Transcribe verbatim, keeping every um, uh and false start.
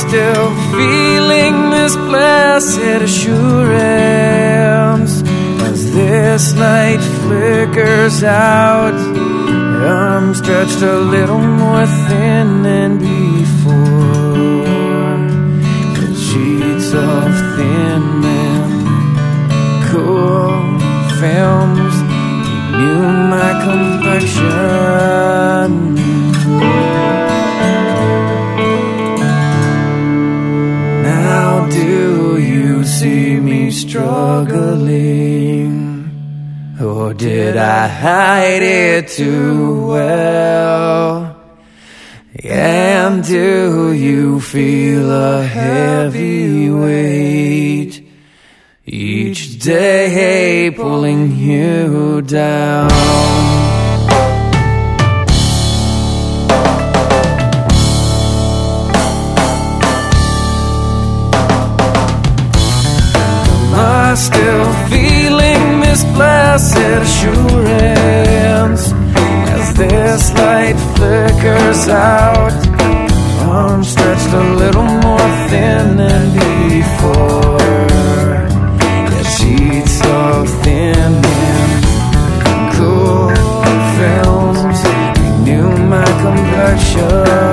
still feeling this blessed assurance as this light flickers out. I'm stretched a little more thin than before. The sheets of thin and cool films renew my complexion. Now do you see me struggling? Or did I hide it too well? And do you feel a heavy weight each day pulling you down? Am I still feeling this blessed assurance as this light flickers out? I'm stretched a little more thin than before. The sheets of thin and cool films renew my complexion.